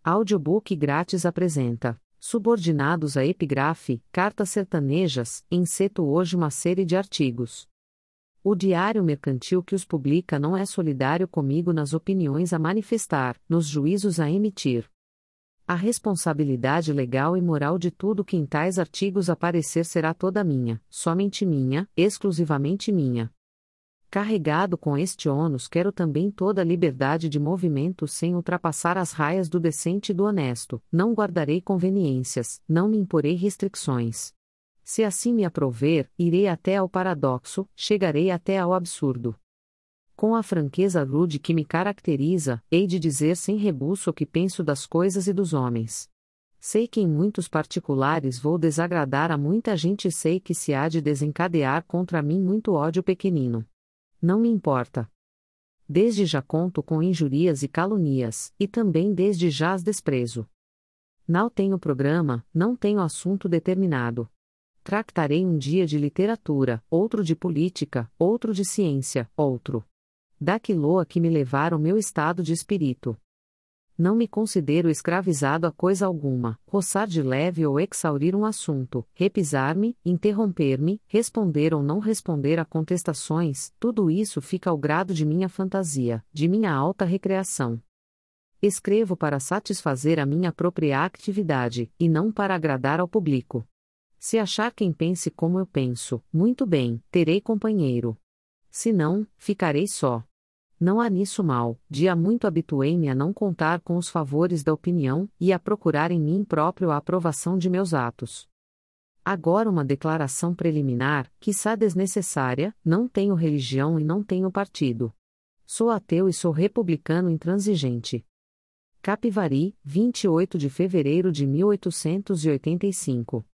Audiobook grátis apresenta Subordinados à Epígrafe, Cartas Sertanejas, enceto hoje uma série de artigos. O diário mercantil que os publica não é solidário comigo nas opiniões a manifestar, nos juízos a emitir. A responsabilidade legal e moral de tudo que em tais artigos aparecer será toda minha, somente minha, exclusivamente minha. Carregado com este ônus, quero também toda a liberdade de movimento sem ultrapassar as raias do decente e do honesto, não guardarei conveniências, não me imporei restrições. Se assim me aprouver, irei até ao paradoxo, chegarei até ao absurdo. Com a franqueza rude que me caracteriza, hei de dizer sem rebuço o que penso das coisas e dos homens. Sei que em muitos particulares vou desagradar a muita gente e sei que se há de desencadear contra mim muito ódio pequenino. Não me importa. Desde já conto com injúrias e calunias, e também desde já as desprezo. Não tenho programa, não tenho assunto determinado. Tractarei um dia de literatura, outro de política, outro de ciência, outro daquilo a que me levar o meu estado de espírito. Não me considero escravizado a coisa alguma, roçar de leve ou exaurir um assunto, repisar-me, interromper-me, responder ou não responder a contestações, tudo isso fica ao grado de minha fantasia, de minha alta recreação. Escrevo para satisfazer a minha própria atividade, e não para agradar ao público. Se achar quem pense como eu penso, muito bem, terei companheiro. Se não, ficarei só. Não há nisso mal, de há muito habituei-me a não contar com os favores da opinião, e a procurar em mim próprio a aprovação de meus atos. Agora uma declaração preliminar, quiçá desnecessária: não tenho religião e não tenho partido. Sou ateu e sou republicano intransigente. Capivari, 28 de fevereiro de 1885.